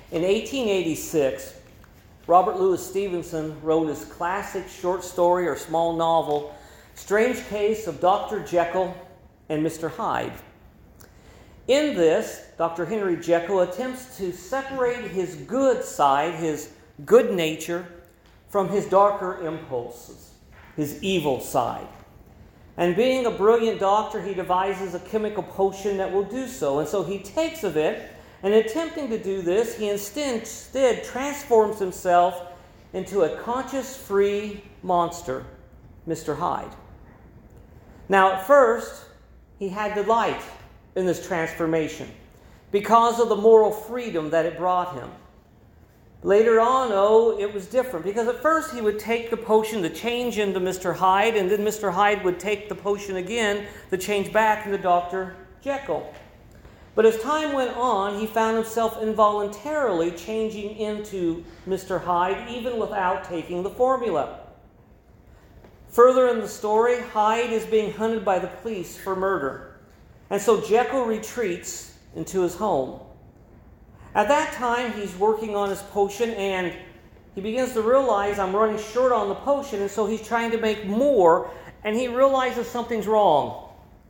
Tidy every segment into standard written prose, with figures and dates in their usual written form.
In 1886, Robert Louis Stevenson wrote his classic short story or small novel, Strange Case of Dr. Jekyll and Mr. Hyde. In this, Dr. Henry Jekyll attempts to separate his good side, his good nature, from his darker impulses, his evil side. And being a brilliant doctor, he devises a chemical potion that will do so. And so he takes of it, and attempting to do this, he instead transforms himself into a conscious-free monster, Mr. Hyde. Now, at first, he had delight in this transformation because of the moral freedom that it brought him. Later on, it was different, because at first he would take the potion to change into Mr. Hyde, and then Mr. Hyde would take the potion again to change back into Dr. Jekyll. But as time went on, he found himself involuntarily changing into Mr. Hyde, even without taking the formula. Further in the story, Hyde is being hunted by the police for murder, and so Jekyll retreats into his home. At that time, he's working on his potion, and he begins to realize, I'm running short on the potion, and so he's trying to make more, and he realizes something's wrong.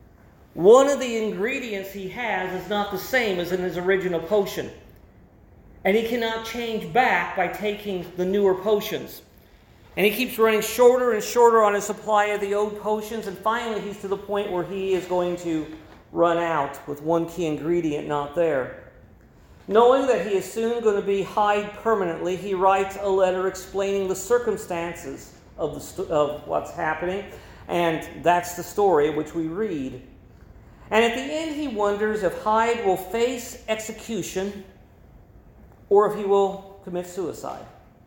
One of the ingredients he has is not the same as in his original potion, and he cannot change back by taking the newer potions. And he keeps running shorter and shorter on his supply of the old potions, and finally he's to the point where he is going to run out with one key ingredient not there. Knowing that he is soon going to be Hyde permanently, he writes a letter explaining the circumstances of what's happening, and that's the story which we read. And at the end, he wonders if Hyde will face execution or if he will commit suicide.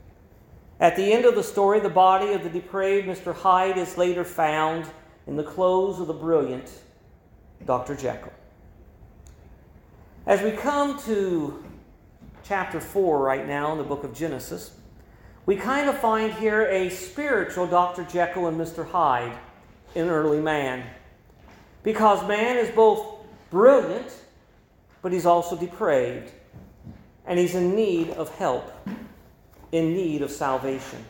At the end of the story, the body of the depraved Mr. Hyde is later found in the clothes of the brilliant Dr. Jekyll. As we come to chapter 4 right now in the book of Genesis, we kind of find here a spiritual Dr. Jekyll and Mr. Hyde in early man. Because man is both brilliant, but he's also depraved. And he's in need of help, in need of salvation.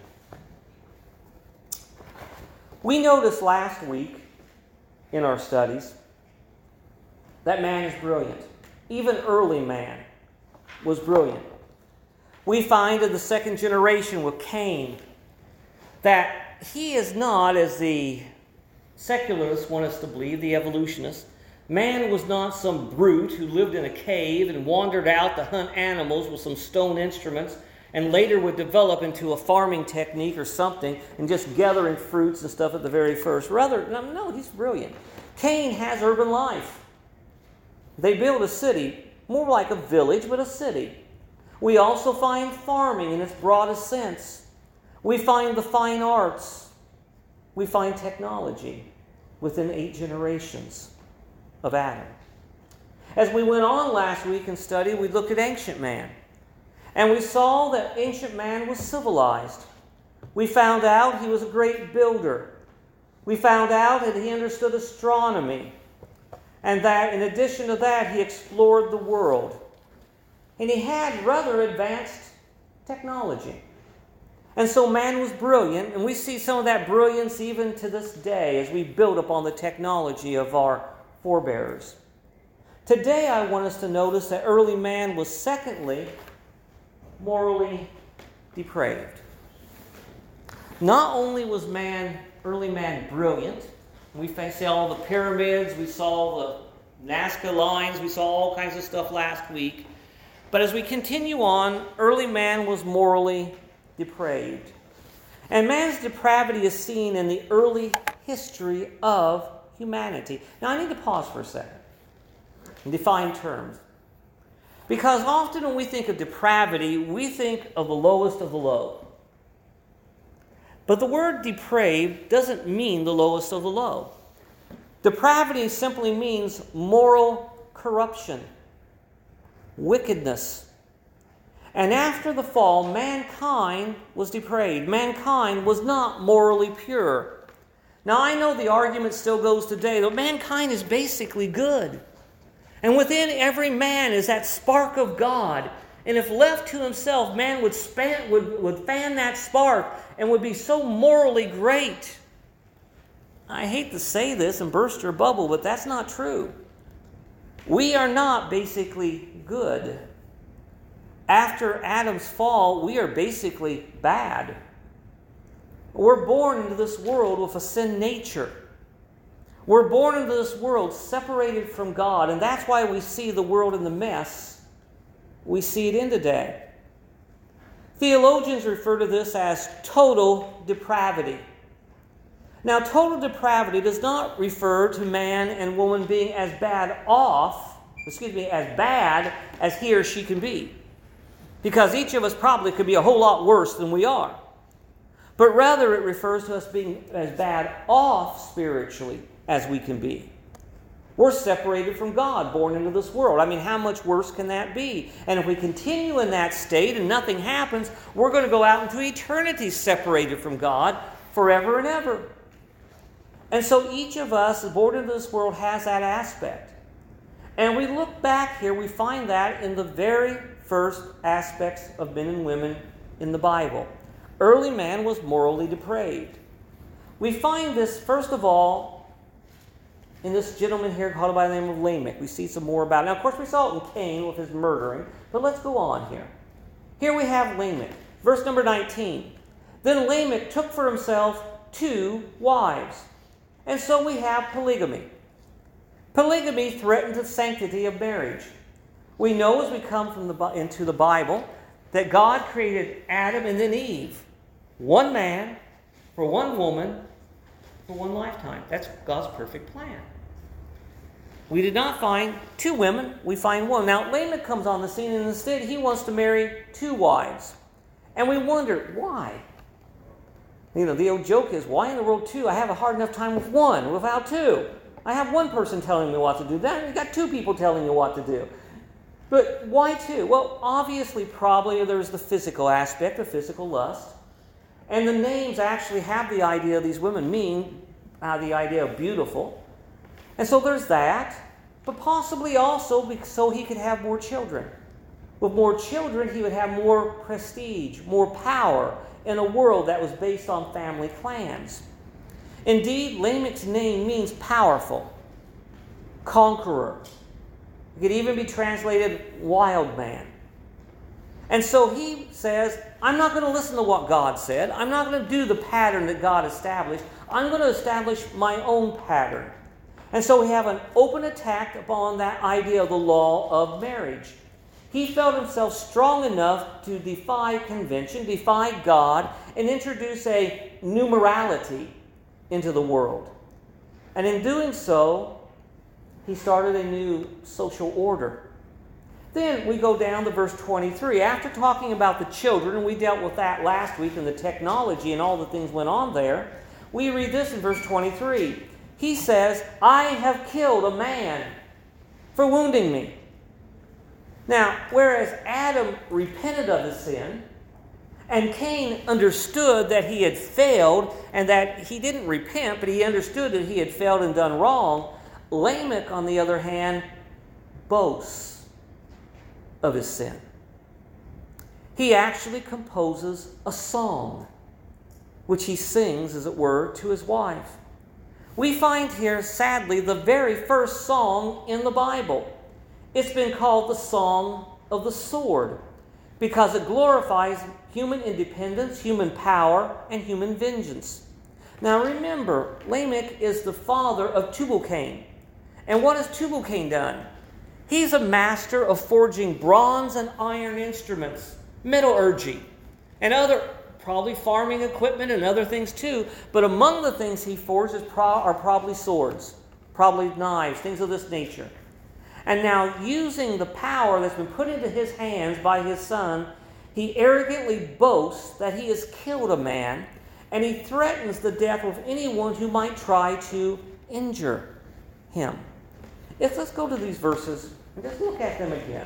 We noticed last week in our studies that man is brilliant. Even early man was brilliant. We find in the second generation with Cain that he is not, as the secularists want us to believe, the evolutionists, man was not some brute who lived in a cave and wandered out to hunt animals with some stone instruments and later would develop into a farming technique or something and just gathering fruits and stuff at the very first. Rather, no, he's brilliant. Cain has urban life. They build a city, more like a village, but a city. We also find farming in its broadest sense. We find the fine arts. We find technology within 8 generations of Adam. As we went on last week in study, we looked at ancient man. And we saw that ancient man was civilized. We found out he was a great builder. We found out that he understood astronomy. And that in addition to that, he explored the world. And he had rather advanced technology. And so man was brilliant, and we see some of that brilliance even to this day as we build upon the technology of our forebears. Today I want us to notice that early man was secondly morally depraved. Not only was early man brilliant, we see all the pyramids, we saw the Nazca lines, we saw all kinds of stuff last week. But as we continue on, early man was morally depraved. And man's depravity is seen in the early history of humanity. Now I need to pause for a second and define terms. Because often when we think of depravity, we think of the lowest of the low. But the word depraved doesn't mean the lowest of the low. Depravity simply means moral corruption, wickedness. And after the fall, mankind was depraved. Mankind was not morally pure. Now I know the argument still goes today that mankind is basically good. And within every man is that spark of God. And if left to himself, man would fan that spark and would be so morally great. I hate to say this and burst your bubble, but that's not true. We are not basically good. After Adam's fall, we are basically bad. We're born into this world with a sin nature. We're born into this world separated from God, and that's why we see the world in the mess we see it in today. Theologians refer to this as total depravity. Now, total depravity does not refer to man and woman being as bad as he or she can be. Because each of us probably could be a whole lot worse than we are. But rather it refers to us being as bad off spiritually as we can be. We're separated from God, born into this world. I mean, how much worse can that be? And if we continue in that state and nothing happens, we're going to go out into eternity separated from God forever and ever. And so each of us born into this world has that aspect. And we look back here, we find that in the very first aspects of men and women in the Bible. Early man was morally depraved. We find this, first of all, in this gentleman here called by the name of Lamech. We see some more about it. Now, of course, we saw it in Cain with his murdering, but let's go on here. Here we have Lamech. Verse number 19. Then Lamech took for himself 2 wives. And so we have polygamy. Polygamy threatened the sanctity of marriage. We know as we come into the Bible that God created Adam and then Eve. One man for one woman for one lifetime. That's God's perfect plan. We did not find 2 women, we find 1. Now, Lamech comes on the scene, and instead he wants to marry 2 wives. And we wonder, why? You know, the old joke is, why in the world 2? I have a hard enough time with 1, without 2. I have 1 person telling me what to do. Then you got 2 people telling you what to do. But why 2? Well, obviously, probably there's the physical aspect of physical lust. And the names actually have the idea of these women mean the idea of beautiful. And so there's that. But possibly also so he could have more children. With more children, he would have more prestige, more power in a world that was based on family clans. Indeed, Lamech's name means powerful, conqueror. It could even be translated wild man. And so he says, I'm not going to listen to what God said. I'm not going to do the pattern that God established. I'm going to establish my own pattern. And so we have an open attack upon that idea of the law of marriage. He felt himself strong enough to defy convention, defy God, and introduce a new morality into the world. And in doing so, he started a new social order. Then we go down to verse 23. After talking about the children, and we dealt with that last week and the technology and all the things went on there, we read this in verse 23. He says, I have killed a man for wounding me. Now, whereas Adam repented of his sin, and Cain understood that he had failed, and that he didn't repent, but he understood that he had failed and done wrong, Lamech, on the other hand, boasts of his sin. He actually composes a song, which he sings, as it were, to his wife. We find here, sadly, the very first song in the Bible. It's been called the Song of the Sword because it glorifies human independence, human power, and human vengeance. Now remember, Lamech is the father of Tubal-Cain. And what has Tubal-Cain done? He's a master of forging bronze and iron instruments, metallurgy, and other probably farming equipment and other things too. But among the things he forged are probably swords, probably knives, things of this nature. And now, using the power that's been put into his hands by his son, he arrogantly boasts that he has killed a man, and he threatens the death of anyone who might try to injure him. Let's go to these verses and just look at them again.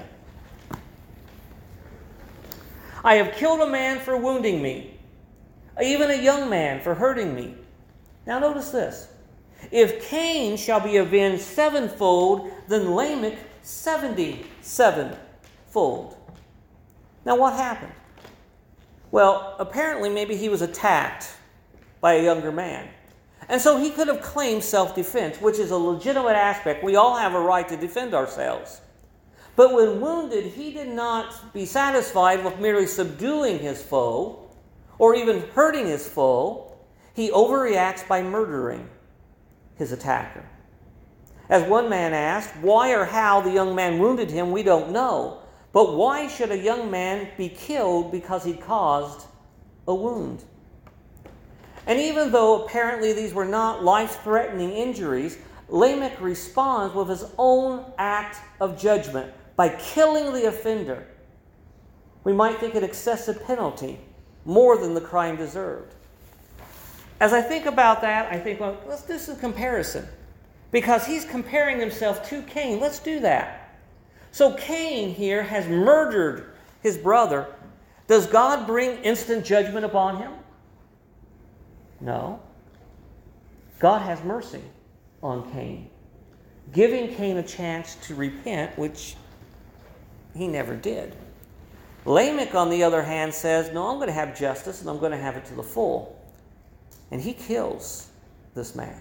I have killed a man for wounding me, even a young man for hurting me. Now notice this. If Cain shall be avenged 7-fold, then Lamech 77-fold. Now, what happened? Well, apparently maybe he was attacked by a younger man. And so he could have claimed self-defense, which is a legitimate aspect. We all have a right to defend ourselves. But when wounded, he did not be satisfied with merely subduing his foe or even hurting his foe. He overreacts by murdering his attacker. As one man asked, why or how the young man wounded him, we don't know. But why should a young man be killed because he caused a wound? And even though apparently these were not life-threatening injuries, Lamech responds with his own act of judgment by killing the offender. We might think an excessive penalty, more than the crime deserved. As I think about that, I think, well, let's do some comparison. Because he's comparing himself to Cain. Let's do that. So Cain here has murdered his brother. Does God bring instant judgment upon him? No. God has mercy on Cain, giving Cain a chance to repent, which he never did. Lamech, on the other hand, says, no, I'm going to have justice, and I'm going to have it to the full. And he kills this man.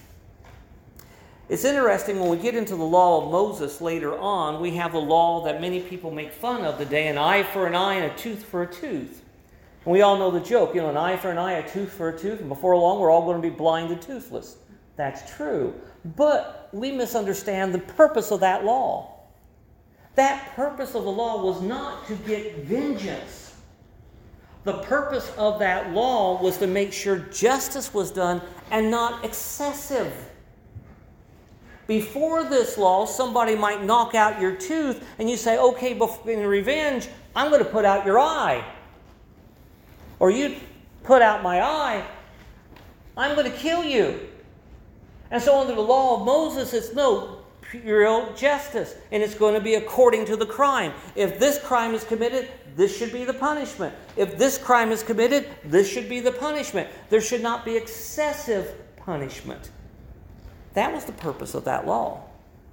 It's interesting, when we get into the law of Moses later on, we have the law that many people make fun of today, an eye for an eye and a tooth for a tooth. And we all know the joke, an eye for an eye, a tooth for a tooth, and before long we're all going to be blind and toothless. That's true. But we misunderstand the purpose of that law. That purpose of the law was not to get vengeance. The purpose of that law was to make sure justice was done and not excessive. Before this law, somebody might knock out your tooth and you say, okay, in revenge, I'm going to put out your eye. Or you put out my eye, I'm going to kill you. And so under the law of Moses, it's no pure justice. And it's going to be according to the crime. If this crime is committed, this should be the punishment. If this crime is committed, this should be the punishment. There should not be excessive punishment. That was the purpose of that law.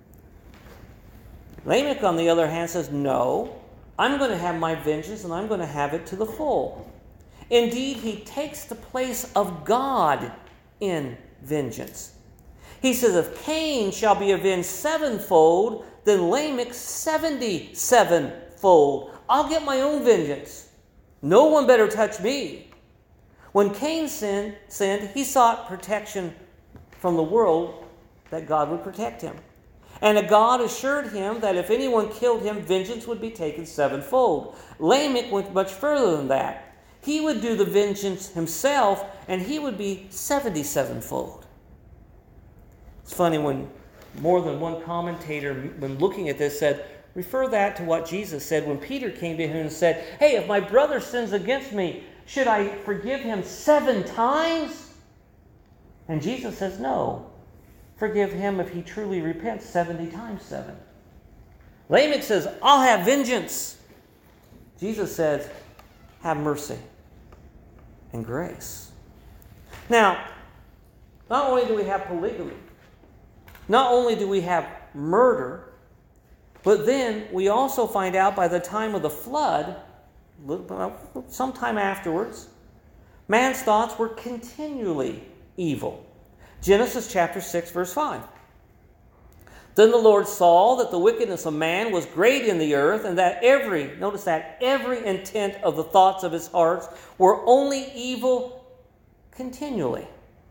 Lamech, on the other hand, says, no, I'm going to have my vengeance and I'm going to have it to the full. Indeed, he takes the place of God in vengeance. He says, if Cain shall be avenged sevenfold, then Lamech 77-fold. I'll get my own vengeance. No one better touch me. When Cain sinned, he sought protection from the world, that God would protect him. And God assured him that if anyone killed him, vengeance would be taken sevenfold. Lamech went much further than that. He would do the vengeance himself, and he would be 77-fold. It's funny when more than one commentator, when looking at this, said, refer that to what Jesus said when Peter came to him and said, hey, if my brother sins against me, should I forgive him 7 times? And Jesus says, no. Forgive him if he truly repents 70 times 7. Lamech says, I'll have vengeance. Jesus says, have mercy and grace. Now, not only do we have polygamy, not only do we have murder, but then we also find out by the time of the flood, sometime afterwards, man's thoughts were continually evil. Genesis chapter 6, verse 5. Then the Lord saw that the wickedness of man was great in the earth, and that every intent of the thoughts of his hearts were only evil continually.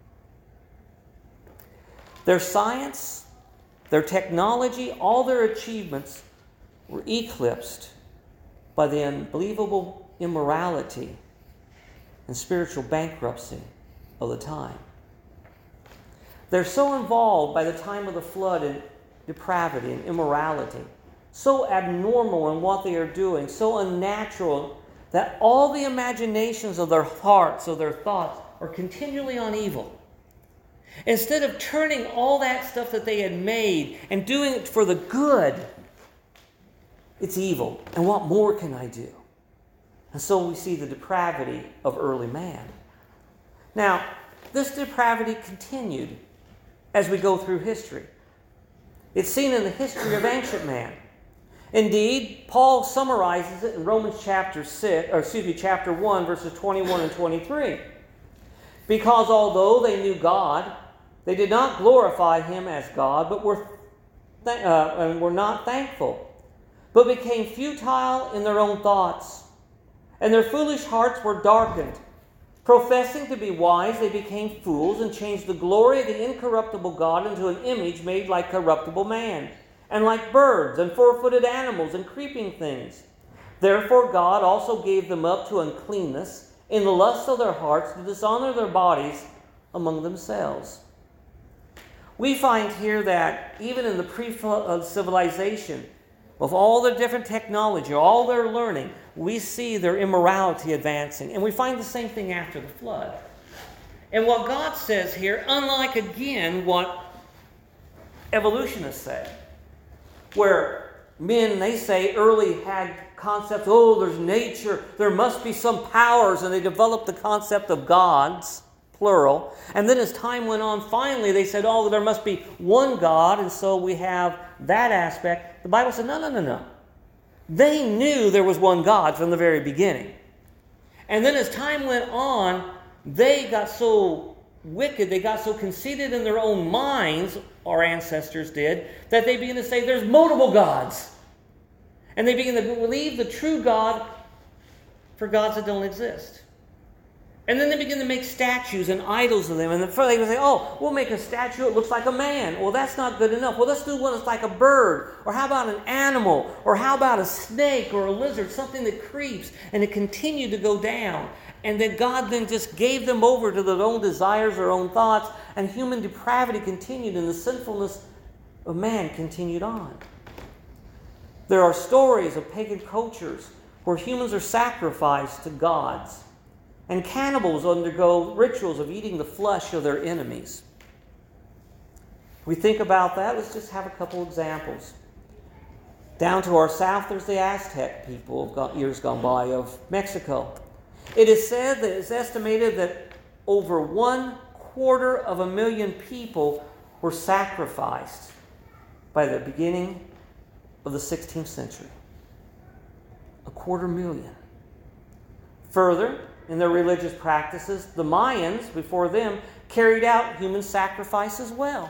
Their science, their technology, all their achievements were eclipsed by the unbelievable immorality and spiritual bankruptcy of the time. They're so involved by the time of the flood in depravity and immorality, so abnormal in what they are doing, so unnatural, that all the imaginations of their hearts, of their thoughts, are continually on evil. Instead of turning all that stuff that they had made and doing it for the good, it's evil. And what more can I do? And so we see the depravity of early man. Now, this depravity continued as we go through history. It's seen in the history of ancient man. Indeed, Paul summarizes it in Romans chapter 1, verses 21 and 23. Because although they knew God, they did not glorify him as God, but were not thankful, but became futile in their own thoughts, and their foolish hearts were darkened. Professing to be wise, they became fools and changed the glory of the incorruptible God into an image made like corruptible man, and like birds and four-footed animals and creeping things. Therefore God also gave them up to uncleanness in the lust of their hearts, to dishonor their bodies among themselves. We find here that even in the pre-flood civilization, with all their different technology, all their learning, we see their immorality advancing. And we find the same thing after the flood. And what God says here, unlike again what evolutionists say, where men, they say, early had concepts, oh, there's nature, there must be some powers, and they developed the concept of gods, plural. And then as time went on, finally they said, oh, there must be one God, and so we have that aspect. The Bible said, no. They knew there was one God from the very beginning. And then as time went on, they got so wicked, they got so conceited in their own minds, our ancestors did, that they began to say there's multiple gods. And they began to believe the true God for gods that don't exist. And then they begin to make statues and idols of them. And they would say, oh, we'll make a statue that looks like a man. Well, that's not good enough. Well, let's do one that's like a bird. Or how about an animal? Or how about a snake or a lizard? Something that creeps. And it continued to go down. And that God then just gave them over to their own desires, their own thoughts. And human depravity continued. And the sinfulness of man continued on. There are stories of pagan cultures where humans are sacrificed to gods. And cannibals undergo rituals of eating the flesh of their enemies. We think about that. Let's just have a couple examples. Down to our south, there's the Aztec people of years gone by of Mexico. It is said that it's estimated that over 250,000 people were sacrificed by the beginning of the 16th century. 250,000. Further, in their religious practices, the Mayans, before them, carried out human sacrifice as well.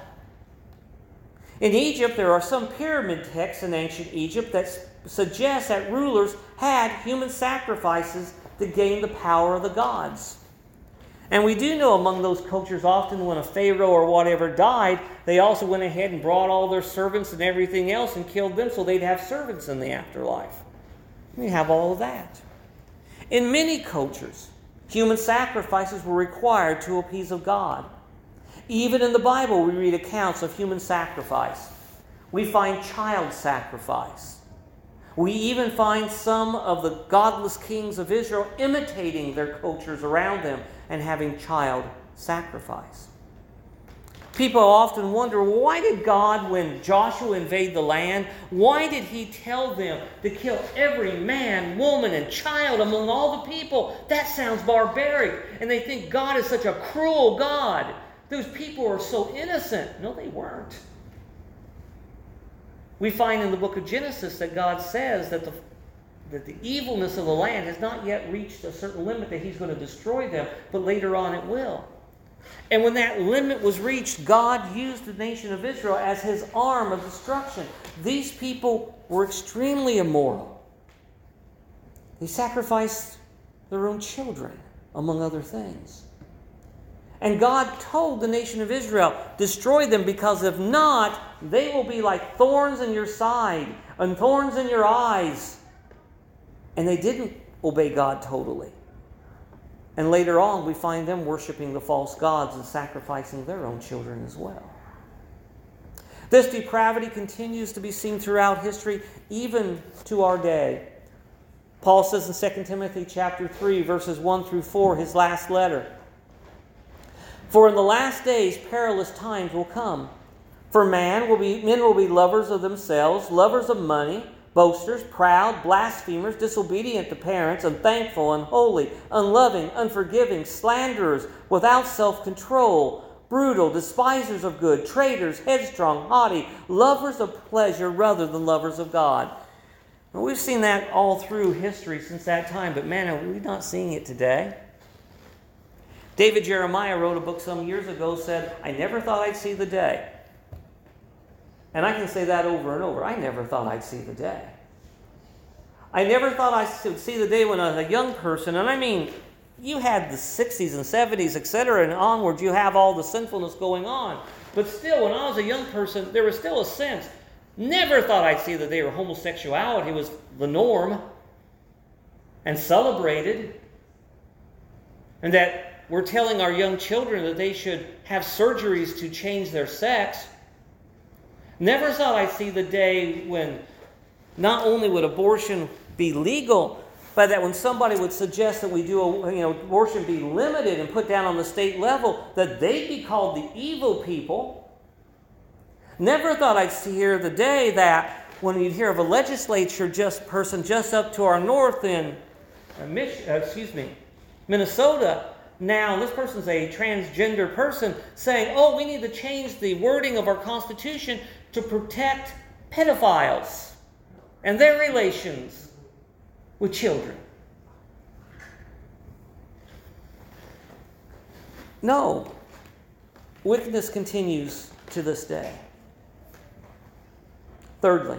In Egypt, there are some pyramid texts in ancient Egypt that suggest that rulers had human sacrifices to gain the power of the gods. And we do know among those cultures, often when a pharaoh or whatever died, they also went ahead and brought all their servants and everything else and killed them so they'd have servants in the afterlife. We have all of that. In many cultures, human sacrifices were required to appease of God. Even in the Bible, we read accounts of human sacrifice. We find child sacrifice. We even find some of the godless kings of Israel imitating their cultures around them and having child sacrifice. People often wonder, why did God, when Joshua invaded the land, why did he tell them to kill every man, woman, and child among all the people? That sounds barbaric. And they think God is such a cruel God. Those people are so innocent. No, they weren't. We find in the book of Genesis that God says that the evilness of the land has not yet reached a certain limit that he's going to destroy them, but later on it will. And when that limit was reached, God used the nation of Israel as his arm of destruction. These people were extremely immoral. They sacrificed their own children, among other things. And God told the nation of Israel, destroy them, because if not, they will be like thorns in your side and thorns in your eyes. And they didn't obey God totally. And later on, we find them worshiping the false gods and sacrificing their own children as well. This depravity continues to be seen throughout history, even to our day. Paul says in 2 Timothy chapter 3, verses 1 through 4, his last letter, for in the last days perilous times will come. For men will be lovers of themselves, lovers of money, boasters, proud, blasphemers, disobedient to parents, unthankful, unholy, unloving, unforgiving, slanderers, without self-control, brutal, despisers of good, traitors, headstrong, haughty, lovers of pleasure rather than lovers of God. Well, we've seen that all through history since that time, but man, are we not seeing it today? David Jeremiah wrote a book some years ago, said, I never thought I'd see the day. And I can say that over and over. I never thought I'd see the day. I never thought I would see the day when I was a young person, and I mean, you had the 60s and 70s, etc., and onwards, you have all the sinfulness going on. But still, when I was a young person, there was still a sense. Never thought I'd see the day where homosexuality was the norm and celebrated. And that we're telling our young children that they should have surgeries to change their sex. Never thought I'd see the day when not only would abortion be legal, but that when somebody would suggest that we do abortion be limited and put down on the state level, that they'd be called the evil people. Never thought I'd hear the day that when you'd hear of a legislature person just up to our north in Minnesota, now this person's a transgender person saying, oh, we need to change the wording of our Constitution to protect pedophiles and their relations with children. No. Wickedness continues to this day. Thirdly,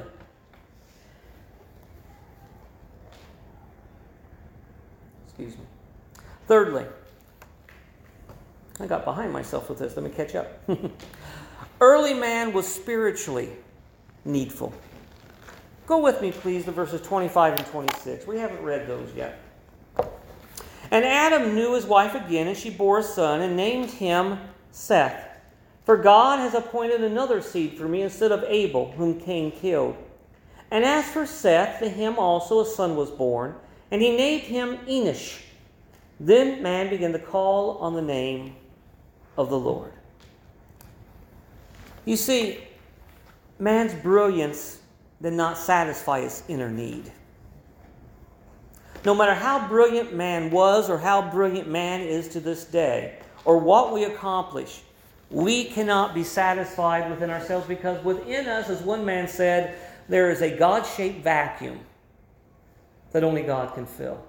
I got behind myself with this. Let me catch up. Early man was spiritually needful. Go with me, please, to verses 25 and 26. We haven't read those yet. And Adam knew his wife again, and she bore a son, and named him Seth. For God has appointed another seed for me instead of Abel, whom Cain killed. And as for Seth, to him also a son was born, and he named him Enosh. Then man began to call on the name of the Lord. You see, man's brilliance did not satisfy his inner need. No matter how brilliant man was or how brilliant man is to this day, or what we accomplish, we cannot be satisfied within ourselves because within us, as one man said, there is a God-shaped vacuum that only God can fill.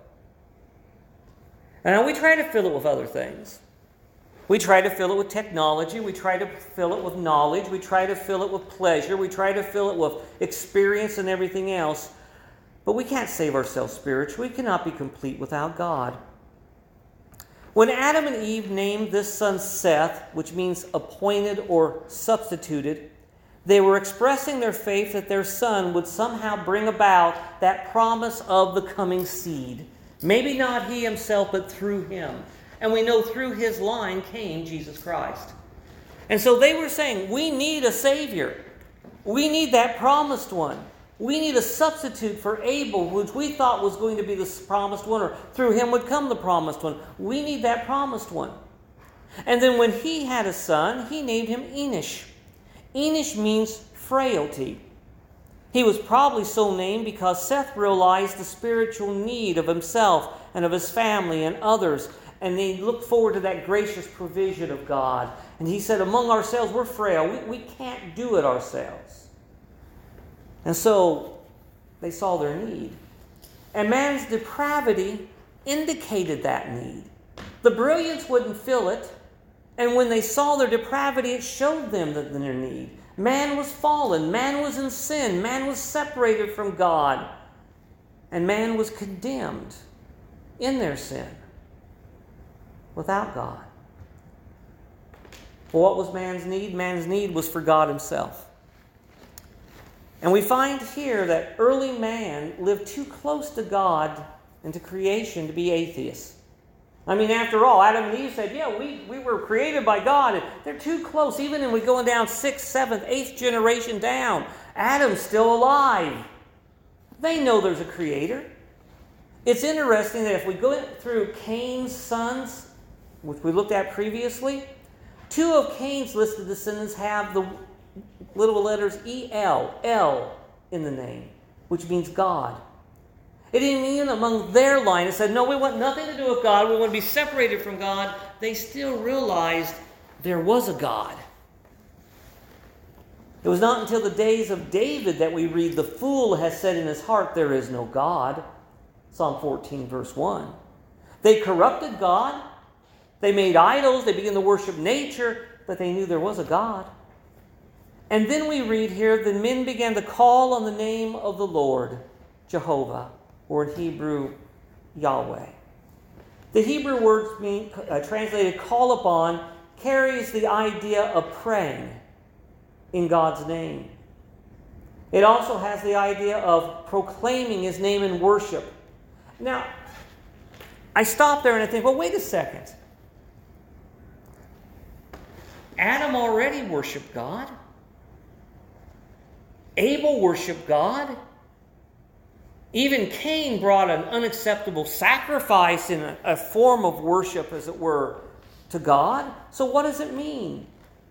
And now we try to fill it with other things. We try to fill it with technology. We try to fill it with knowledge. We try to fill it with pleasure. We try to fill it with experience and everything else. But we can't save ourselves spiritually. We cannot be complete without God. When Adam and Eve named this son Seth, which means appointed or substituted, they were expressing their faith that their son would somehow bring about that promise of the coming seed. Maybe not he himself, but through him. And we know through his line came Jesus Christ. And so they were saying, we need a Savior. We need that promised one. We need a substitute for Abel, which we thought was going to be the promised one, or through him would come the promised one. We need that promised one. And then when he had a son, he named him Enosh. Enosh means frailty. He was probably so named because Seth realized the spiritual need of himself and of his family and others, and he looked forward to that gracious provision of God. And he said, among ourselves, we're frail. We can't do it ourselves. And so they saw their need. And man's depravity indicated that need. The brilliance wouldn't fill it. And when they saw their depravity, it showed them their need. Man was fallen. Man was in sin. Man was separated from God. And man was condemned in their sin without God. Well, what was man's need? Man's need was for God himself. And we find here that early man lived too close to God and to creation to be atheists. I mean, after all, Adam and Eve said, yeah, we were created by God. And they're too close. Even when we're going down 6th, 7th, 8th generation down, Adam's still alive. They know there's a creator. It's interesting that if we go through Cain's sons, which we looked at previously, 2 of Cain's listed descendants have the little letters E-L, L in the name, which means God. It didn't mean among their line. It said, no, we want nothing to do with God. We want to be separated from God. They still realized there was a God. It was not until the days of David that we read, "The fool has said in his heart, there is no God." Psalm 14, verse 1. They corrupted God. They made idols. They began to worship nature, but they knew there was a God. And then we read here, the men began to call on the name of the Lord, Jehovah, or in Hebrew, Yahweh. The Hebrew word translated call upon carries the idea of praying in God's name. It also has the idea of proclaiming His name in worship. Now, I stop there and I think, well, wait a second. Adam already worshiped God. Abel worshiped God. Even Cain brought an unacceptable sacrifice in a form of worship, as it were, to God. So what does it mean?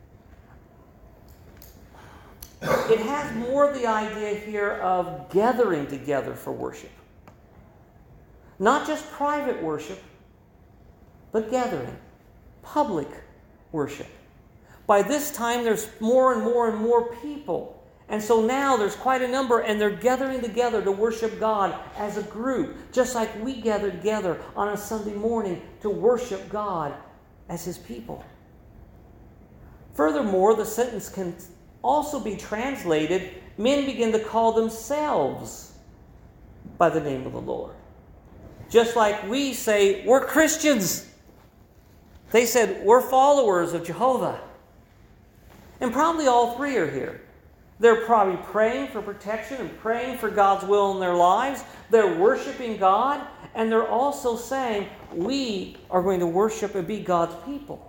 It has more the idea here of gathering together for worship. Not just private worship, but gathering. Public worship. By this time, there's more and more and more people. And so now there's quite a number, and they're gathering together to worship God as a group, just like we gather together on a Sunday morning to worship God as His people. Furthermore, the sentence can also be translated, men begin to call themselves by the name of the Lord. Just like we say, we're Christians. They said, we're followers of Jehovah. And probably all three are here. They're probably praying for protection and praying for God's will in their lives. They're worshiping God, and they're also saying, we are going to worship and be God's people.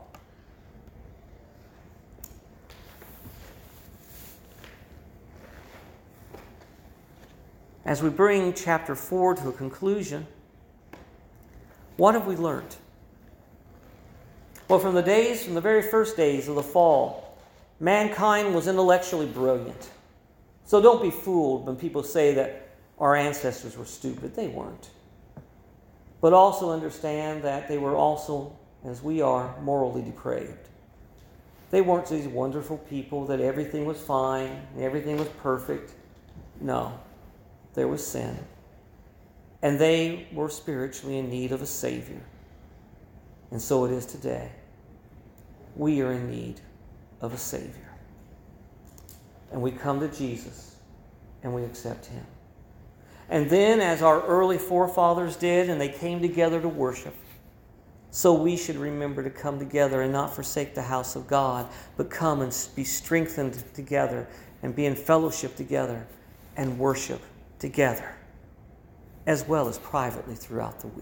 As we bring chapter 4 to a conclusion, what have we learned? Well, from the very first days of the fall, mankind was intellectually brilliant. So don't be fooled when people say that our ancestors were stupid. They weren't. But also understand that they were also, as we are, morally depraved. They weren't these wonderful people that everything was fine, everything was perfect. No, there was sin. And they were spiritually in need of a Savior. And so it is today. We are in need of a Savior. And we come to Jesus and we accept Him. And then, as our early forefathers did, and they came together to worship, so we should remember to come together and not forsake the house of God, but come and be strengthened together and be in fellowship together and worship together, as well as privately throughout the week.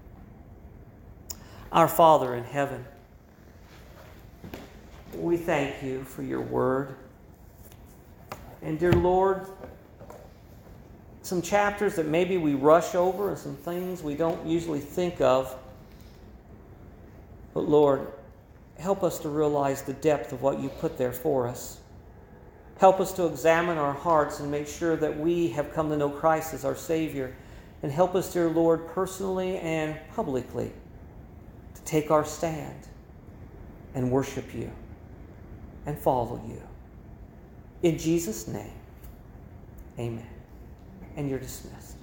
Our Father in heaven, we thank You for Your word. And dear Lord, some chapters that maybe we rush over and some things we don't usually think of. But Lord, help us to realize the depth of what You put there for us. Help us to examine our hearts and make sure that we have come to know Christ as our Savior. And help us, dear Lord, personally and publicly to take our stand and worship You and follow You. In Jesus' name, amen. And you're dismissed.